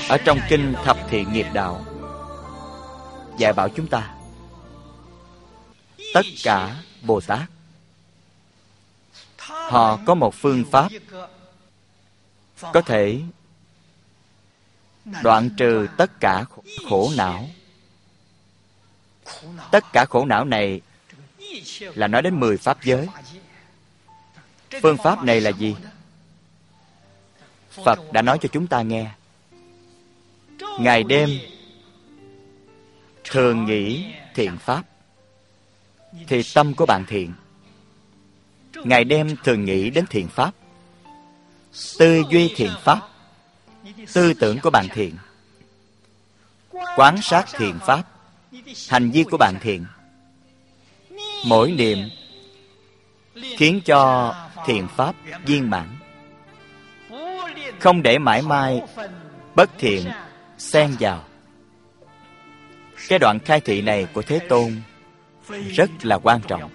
Ở trong kinh Thập Thiện Nghiệp Đạo dạy bảo chúng ta, tất cả Bồ Tát họ có một phương pháp có thể đoạn trừ tất cả khổ não. Tất cả khổ não này là nói đến 10 pháp giới. Phương pháp này là gì? Phật đã nói cho chúng ta nghe. Ngày đêm thường nghĩ thiện pháp thì tâm của bạn thiện. Ngày đêm thường nghĩ đến thiện pháp, tư duy thiện pháp, tư tưởng của bạn thiện. Quán sát thiện pháp, hành vi của bạn thiện. Mỗi niệm khiến cho thiện pháp viên mãn, không để mãi mãi bất thiện xen vào. Cái đoạn khai thị này của Thế Tôn rất là quan trọng.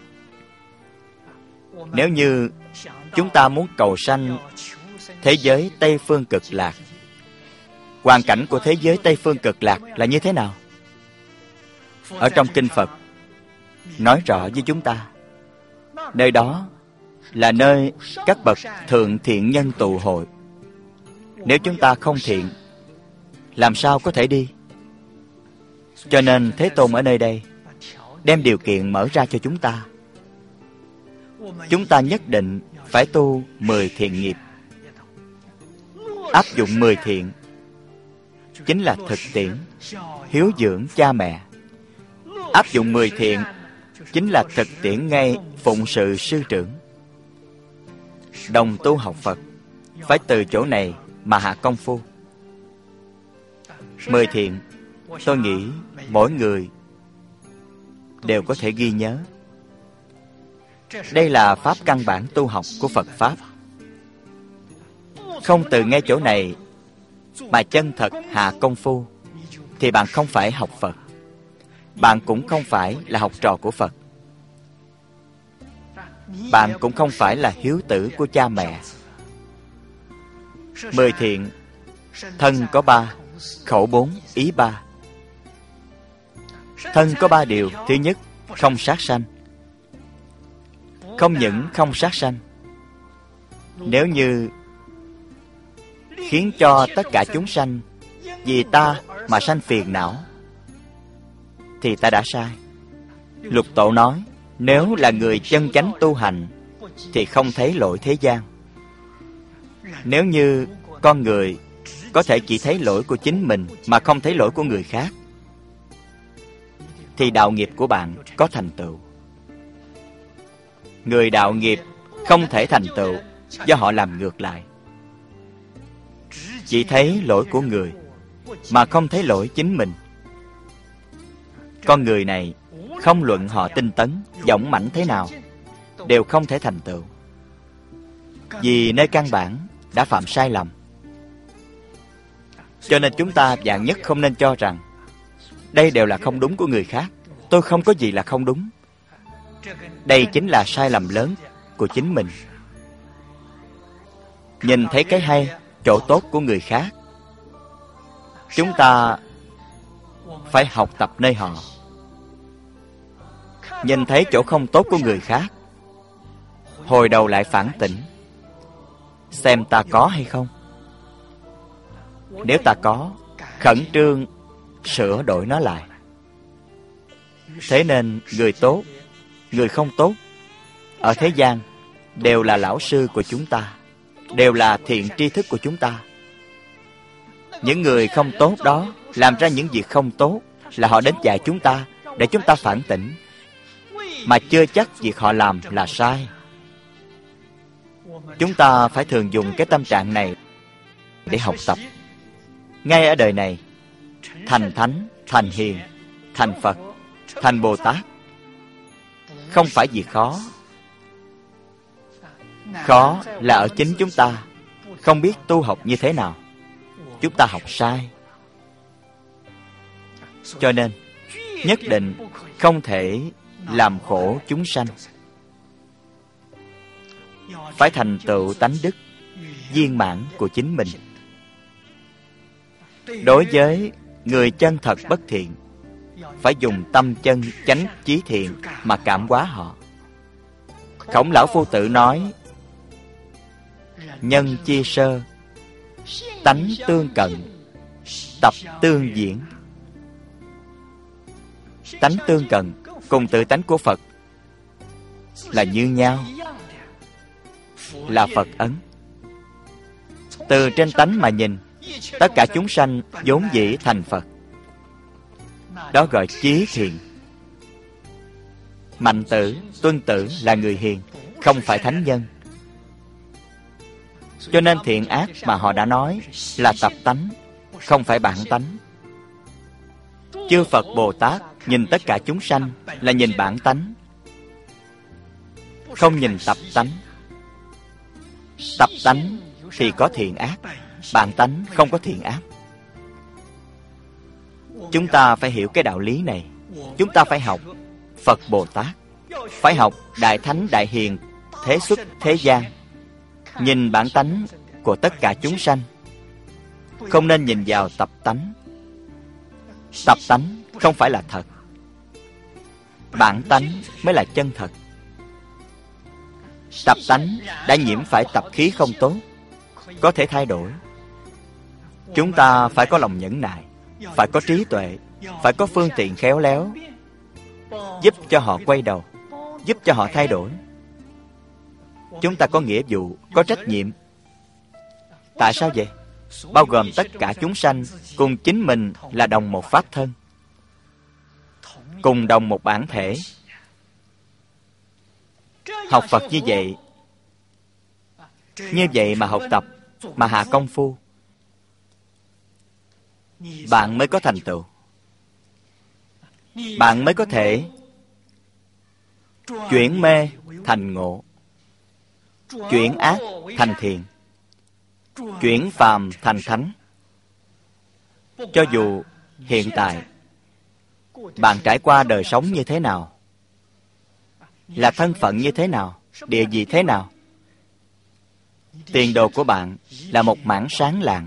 Nếu như chúng ta muốn cầu sanh thế giới Tây Phương Cực Lạc, hoàn cảnh của thế giới Tây Phương Cực Lạc là như thế nào? Ở trong Kinh Phật nói rõ với chúng ta, nơi đó là nơi các bậc thượng thiện nhân tụ hội. Nếu chúng ta không thiện, làm sao có thể đi? Cho nên Thế Tôn ở nơi đây đem điều kiện mở ra cho chúng ta. Chúng ta nhất định phải tu 10 thiện nghiệp. Áp dụng 10 thiện chính là thực tiễn hiếu dưỡng cha mẹ. Áp dụng 10 thiện chính là thực tiễn ngay phụng sự sư trưởng. Đồng tu học Phật phải từ chỗ này mà hạ công phu. 10 thiện, tôi nghĩ mỗi người đều có thể ghi nhớ. Đây là pháp căn bản tu học của Phật Pháp. Không từ ngay chỗ này mà chân thật hạ công phu thì bạn không phải học Phật. Bạn cũng không phải là học trò của Phật. Bạn cũng không phải là hiếu tử của cha mẹ. 10 thiện, thân có 3, khẩu 4, ý 3. Thân có 3 điều. Thứ nhất, không sát sanh. Không những không sát sanh, nếu như khiến cho tất cả chúng sanh vì ta mà sanh phiền não thì ta đã sai. Lục Tổ nói, nếu là người chân chánh tu hành thì không thấy lỗi thế gian. Nếu như con người có thể chỉ thấy lỗi của chính mình mà không thấy lỗi của người khác thì đạo nghiệp của bạn có thành tựu. Người đạo nghiệp không thể thành tựu do họ làm ngược lại. Chỉ thấy lỗi của người mà không thấy lỗi chính mình. Con người này không luận họ tinh tấn, dũng mãnh thế nào đều không thể thành tựu, vì nơi căn bản đã phạm sai lầm. Cho nên chúng ta vạn nhất không nên cho rằng đây đều là không đúng của người khác, tôi không có gì là không đúng. Đây chính là sai lầm lớn của chính mình. Nhìn thấy cái hay, chỗ tốt của người khác, chúng ta phải học tập nơi họ. Nhìn thấy chỗ không tốt của người khác, hồi đầu lại phản tỉnh, xem ta có hay không. Nếu ta có, khẩn trương sửa đổi nó lại. Thế nên người tốt, người không tốt ở thế gian đều là lão sư của chúng ta, đều là thiện tri thức của chúng ta. Những người không tốt đó làm ra những việc không tốt là họ đến dạy chúng ta để chúng ta phản tỉnh, mà chưa chắc việc họ làm là sai. Chúng ta phải thường dùng cái tâm trạng này để học tập. Ngay ở đời này, thành thánh, thành hiền, thành Phật, thành Bồ Tát không phải việc khó. Khó là ở chính chúng ta không biết tu học như thế nào. Chúng ta học sai. Cho nên nhất định không thể làm khổ chúng sanh. Phải thành tựu tánh đức viên mãn của chính mình. Đối với người chân thật bất thiện, phải dùng tâm chân chánh chí thiện mà cảm hóa họ. Khổng Lão Phu Tử nói: nhân chi sơ, tánh tương cận, tập tương diễn. Tánh tương cận cùng tự tánh của Phật là như nhau, là Phật ấn. Từ trên tánh mà nhìn, tất cả chúng sanh vốn dĩ thành Phật. Đó gọi chí thiện. Mạnh Tử, Tuân Tử là người hiền, không phải thánh nhân. Cho nên thiện ác mà họ đã nói là tập tánh, không phải bản tánh. Chư Phật Bồ Tát nhìn tất cả chúng sanh là nhìn bản tánh, không nhìn tập tánh. Tập tánh thì có thiện ác, bản tánh không có thiện ác. Chúng ta phải hiểu cái đạo lý này. Chúng ta phải học Phật Bồ Tát, phải học Đại Thánh Đại Hiền thế xuất thế gian, nhìn bản tánh của tất cả chúng sanh, không nên nhìn vào tập tánh. Tập tánh không phải là thật, bản tánh mới là chân thật. Tập tánh đã nhiễm phải tập khí không tốt, có thể thay đổi. Chúng ta phải có lòng nhẫn nại, phải có trí tuệ, phải có phương tiện khéo léo, giúp cho họ quay đầu, giúp cho họ thay đổi. Chúng ta có nghĩa vụ, có trách nhiệm. Tại sao vậy? Bao gồm tất cả chúng sanh cùng chính mình là đồng một pháp thân, cùng đồng một bản thể. Học Phật như vậy mà học tập, mà hạ công phu, bạn mới có thành tựu. Bạn mới có thể chuyển mê thành ngộ, chuyển ác thành thiện, chuyển phàm thành thánh. Cho dù hiện tại bạn trải qua đời sống như thế nào, là thân phận như thế nào, địa vị thế nào, tiền đồ của bạn là một mảng sáng lạng.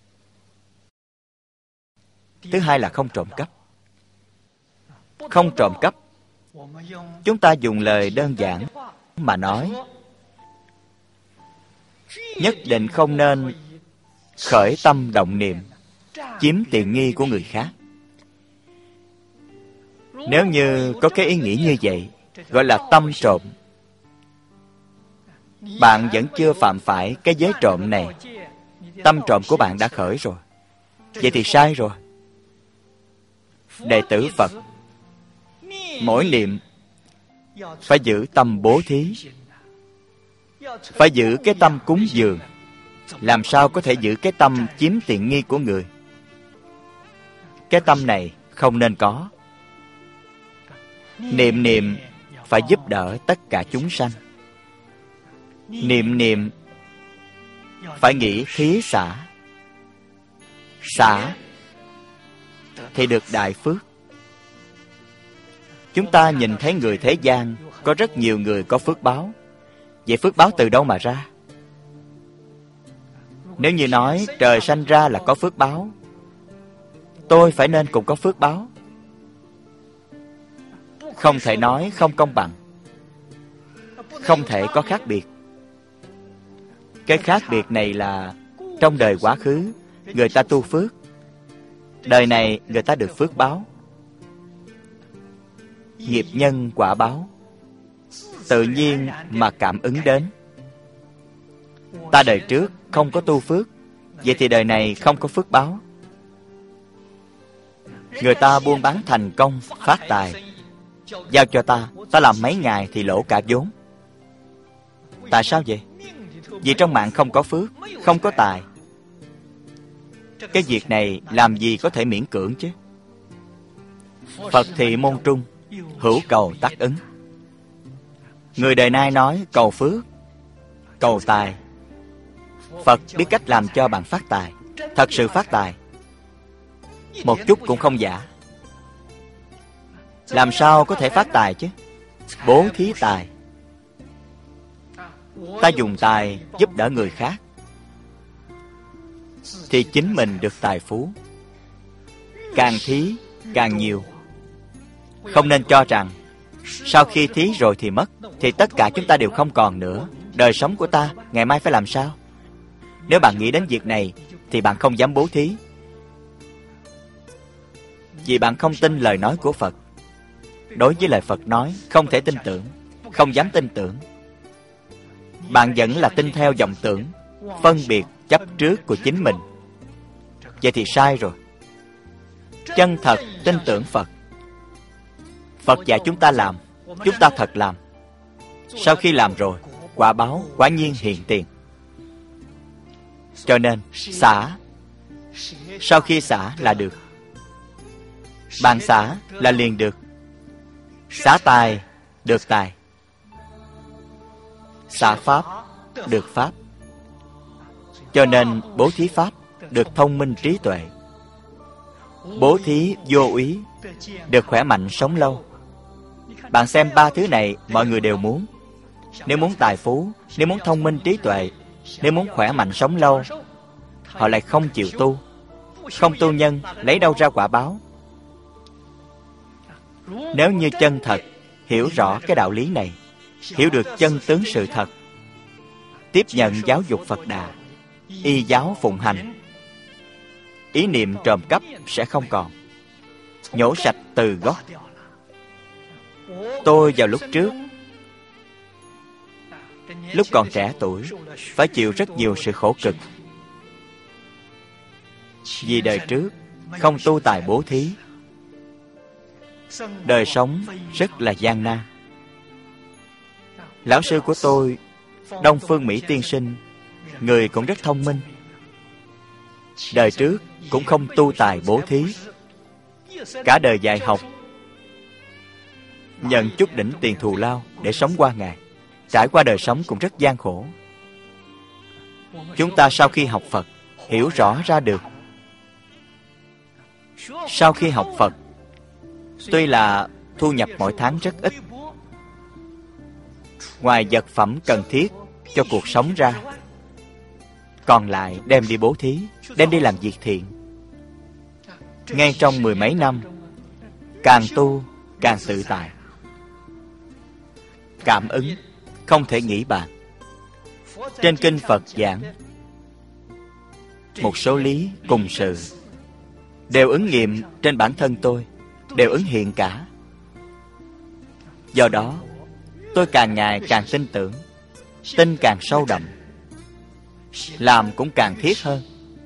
Thứ hai là không trộm cắp. Không trộm cắp, chúng ta dùng lời đơn giản mà nói, nhất định không nên khởi tâm động niệm chiếm tiện nghi của người khác. Nếu như có cái ý nghĩ như vậy, gọi là tâm trộm. Bạn vẫn chưa phạm phải cái giới trộm này, tâm trộm của bạn đã khởi rồi. Vậy thì sai rồi. Đệ tử Phật mỗi niệm phải giữ tâm bố thí, phải giữ cái tâm cúng dường. Làm sao có thể giữ cái tâm chiếm tiện nghi của người? Cái tâm này không nên có. Niệm niệm phải giúp đỡ tất cả chúng sanh. Niệm niệm phải nghĩ thí xả. Xả thì được đại phước. Chúng ta nhìn thấy người thế gian có rất nhiều người có phước báo. Vậy phước báo từ đâu mà ra? Nếu như nói trời sanh ra là có phước báo, tôi phải nên cũng có phước báo. Không thể nói không công bằng, không thể có khác biệt. Cái khác biệt này là trong đời quá khứ người ta tu phước, đời này người ta được phước báo. Nghiệp nhân quả báo tự nhiên mà cảm ứng đến. Ta đời trước không có tu phước, vậy thì đời này không có phước báo. Người ta buôn bán thành công, phát tài, giao cho ta làm mấy ngày thì lỗ cả vốn. Tại sao vậy? Vì trong mạng không có phước, không có tài. Cái việc này làm gì có thể miễn cưỡng chứ? Phật thị môn trung, hữu cầu tác ứng. Người đời nay nói cầu phước, cầu tài. Phật biết cách làm cho bạn phát tài, thật sự phát tài, một chút cũng không giả. Làm sao có thể phát tài chứ? Bố thí tài. Ta dùng tài giúp đỡ người khác thì chính mình được tài phú. càng thí càng nhiều. Không nên cho rằng sau khi thí rồi thì mất, thì tất cả chúng ta đều không còn nữa. Đời sống của ta ngày mai phải làm sao? Nếu bạn nghĩ đến việc này thì bạn không dám bố thí, vì bạn không tin lời nói của Phật. Đối với lời Phật nói, không thể tin tưởng, không dám tin tưởng. Bạn vẫn là tin theo vọng tưởng, phân biệt chấp trước của chính mình. Vậy thì sai rồi. Chân thật tin tưởng Phật. Phật dạy chúng ta làm, chúng ta thật làm. Sau khi làm rồi, quả báo quả nhiên hiện tiền. Cho nên xả, sau khi xả là được. Bạn xả là liền được. Xả tài được tài. Xả pháp được pháp. Cho nên bố thí pháp được thông minh trí tuệ. Bố thí vô úy được khỏe mạnh sống lâu. Bạn xem ba thứ này mọi người đều muốn. Nếu muốn tài phú, nếu muốn thông minh trí tuệ, nếu muốn khỏe mạnh sống lâu, họ lại không chịu tu. Không tu nhân lấy đâu ra quả báo? Nếu như chân thật hiểu rõ cái đạo lý này, hiểu được chân tướng sự thật, tiếp nhận giáo dục Phật Đà, y giáo phụng hành, ý niệm trộm cắp sẽ không còn, nhổ sạch từ gốc. Tôi vào lúc trước, lúc còn trẻ tuổi, phải chịu rất nhiều sự khổ cực. Vì đời trước không tu tài bố thí, đời sống rất là gian nan. Lão sư của tôi, Đông Phương Mỹ Tiên Sinh, người cũng rất thông minh. Đời trước cũng không tu tài bố thí, cả đời dạy học, nhận chút đỉnh tiền thù lao để sống qua ngày. Trải qua đời sống cũng rất gian khổ. Chúng ta sau khi học Phật, hiểu rõ ra được. Sau khi học Phật, tuy là thu nhập mỗi tháng rất ít, ngoài vật phẩm cần thiết cho cuộc sống ra, còn lại đem đi bố thí, đem đi làm việc thiện. Ngay trong mười mấy năm, càng tu càng tự tại. Cảm ứng không thể nghĩ bàn. Trên kinh Phật giảng một số lý cùng sự, đều ứng nghiệm trên bản thân tôi, đều ứng hiện cả. Do đó tôi càng ngày càng tin tưởng, tin càng sâu đậm, làm cũng càng thiết hơn.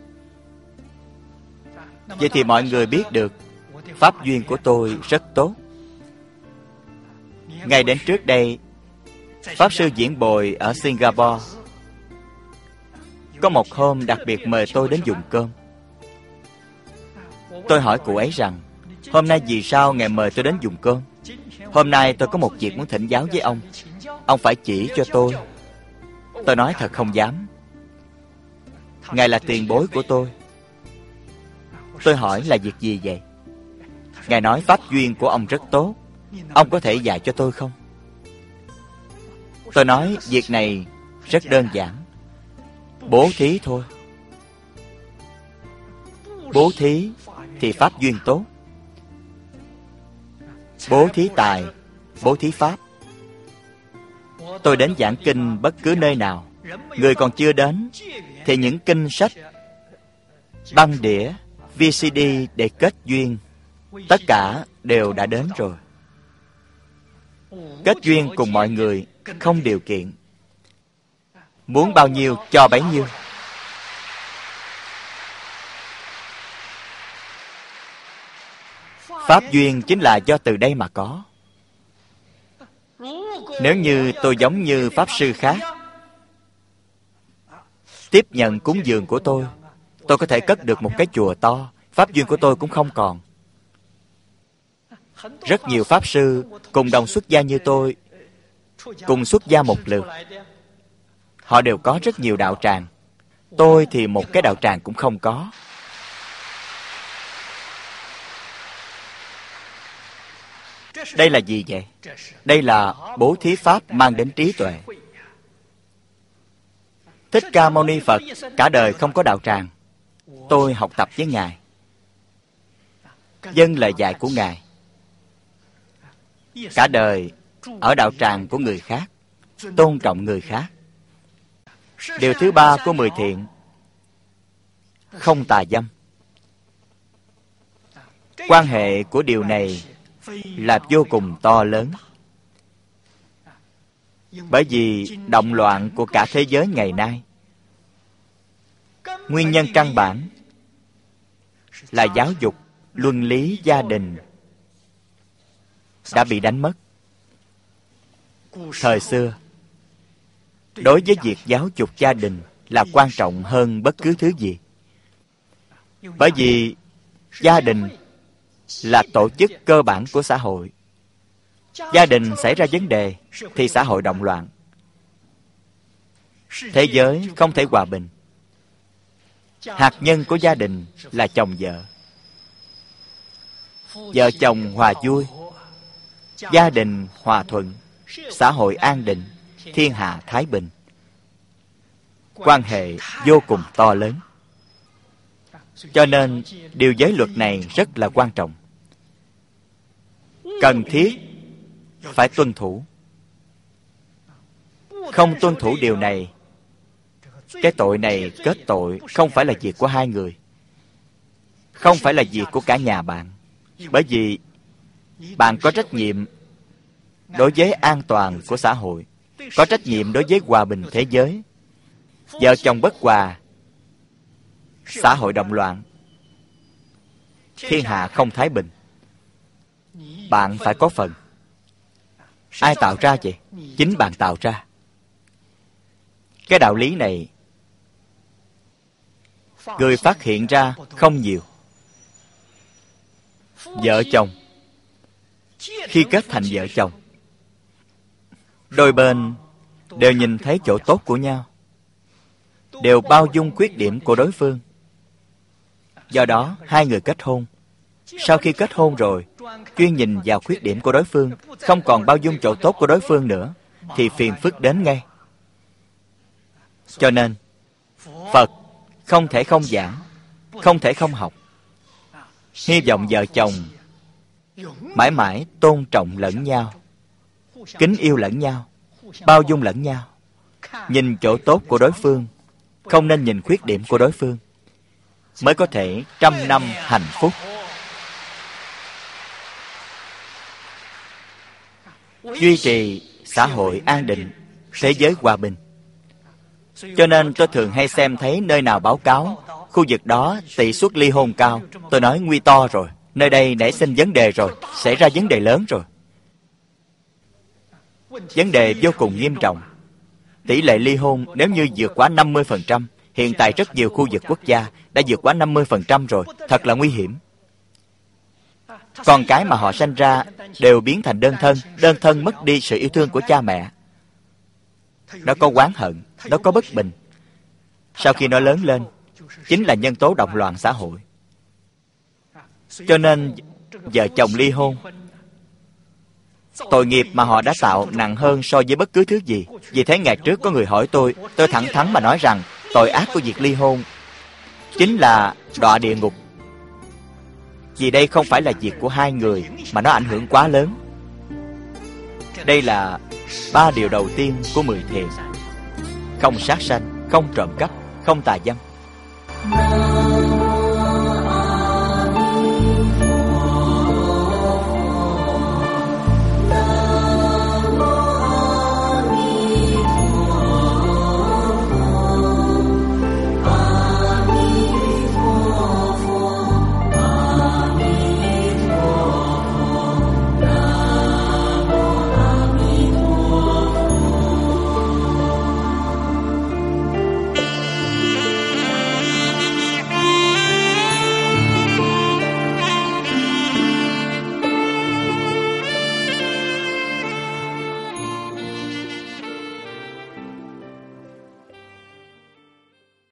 Vậy thì mọi người biết được pháp duyên của tôi rất tốt. Ngay đến trước đây, Pháp Sư Diễn Bồi ở Singapore có một hôm đặc biệt mời tôi đến dùng cơm. Tôi hỏi cụ ấy rằng, hôm nay vì sao Ngài mời tôi đến dùng cơm? Hôm nay tôi có một việc muốn thỉnh giáo với ông phải chỉ cho tôi. Tôi nói thật không dám. Ngài là tiền bối của tôi. Tôi hỏi là việc gì vậy? Ngài nói pháp duyên của ông rất tốt, ông có thể dạy cho tôi không? Tôi nói việc này rất đơn giản, bố thí thôi. Bố thí thì pháp duyên tốt. Bố thí tài, bố thí pháp. Tôi đến giảng kinh bất cứ nơi nào, người còn chưa đến thì những kinh sách, băng đĩa, VCD để kết duyên, tất cả đều đã đến rồi. Kết duyên cùng mọi người không điều kiện, muốn bao nhiêu cho bấy nhiêu. Pháp duyên chính là do từ đây mà có. Nếu như tôi giống như Pháp Sư khác, tiếp nhận cúng dường của tôi có thể cất được một cái chùa to, pháp duyên của tôi cũng không còn. Rất nhiều Pháp Sư cùng đồng xuất gia như tôi, cùng xuất gia một lượt, họ đều có rất nhiều đạo tràng. Tôi thì một cái đạo tràng cũng không có. Đây là gì vậy? Đây là bố thí pháp mang đến trí tuệ. Thích Ca Mâu Ni Phật cả đời không có đạo tràng. Tôi học tập với Ngài. Vâng lời dạy của Ngài. Cả đời ở đạo tràng của người khác, tôn trọng người khác. Điều thứ ba của 10 thiện, không tà dâm. Quan hệ của điều này là vô cùng to lớn. Bởi vì động loạn của cả thế giới ngày nay, nguyên nhân căn bản là giáo dục luân lý gia đình đã bị đánh mất. Thời xưa, đối với việc giáo dục gia đình là quan trọng hơn bất cứ thứ gì. Bởi vì gia đình là tổ chức cơ bản của xã hội. Gia đình xảy ra vấn đề thì xã hội động loạn. Thế giới không thể hòa bình. Hạt nhân của gia đình là chồng vợ. Vợ chồng hòa vui, gia đình hòa thuận, xã hội an định, thiên hạ thái bình. Quan hệ vô cùng to lớn. Cho nên điều giới luật này rất là quan trọng, cần thiết phải tuân thủ. Không tuân thủ điều này, cái tội này kết tội không phải là việc của hai người, không phải là việc của cả nhà bạn. Bởi vì bạn có trách nhiệm đối với an toàn của xã hội, có trách nhiệm đối với hòa bình thế giới. Vợ chồng bất hòa, xã hội động loạn, thiên hạ không thái bình. Bạn phải có phần. Ai tạo ra vậy? Chính bạn tạo ra. Cái đạo lý này người phát hiện ra không nhiều. Vợ chồng khi kết thành vợ chồng, đôi bên đều nhìn thấy chỗ tốt của nhau, đều bao dung khuyết điểm của đối phương. Do đó hai người kết hôn. Sau khi kết hôn rồi, chuyên nhìn vào khuyết điểm của đối phương, không còn bao dung chỗ tốt của đối phương nữa, thì phiền phức đến ngay. Cho nên Phật không thể không giảng, không thể không học. Hy vọng vợ chồng mãi mãi tôn trọng lẫn nhau, kính yêu lẫn nhau, bao dung lẫn nhau, nhìn chỗ tốt của đối phương, không nên nhìn khuyết điểm của đối phương, mới có thể trăm năm hạnh phúc. Duy trì xã hội an định, thế giới hòa bình. Cho nên tôi thường hay xem thấy nơi nào báo cáo khu vực đó tỷ suất ly hôn cao, tôi nói nguy to rồi, nơi đây nảy sinh vấn đề rồi, xảy ra vấn đề lớn rồi. Vấn đề vô cùng nghiêm trọng. Tỷ lệ ly hôn nếu như vượt quá 50%, hiện tại rất nhiều khu vực quốc gia đã vượt quá 50% rồi, thật là nguy hiểm. Con cái mà họ sanh ra đều biến thành đơn thân mất đi sự yêu thương của cha mẹ. Nó có oán hận, nó có bất bình. Sau khi nó lớn lên, chính là nhân tố động loạn xã hội. Cho nên vợ chồng ly hôn, tội nghiệp mà họ đã tạo nặng hơn so với bất cứ thứ gì. Vì thế ngày trước có người hỏi tôi thẳng thắn mà nói rằng tội ác của việc ly hôn chính là đọa địa ngục. Vì đây không phải là việc của hai người, mà nó ảnh hưởng quá lớn. Đây là 3 điều đầu tiên của 10 thiện: không sát sanh, không trộm cắp, không tà dâm.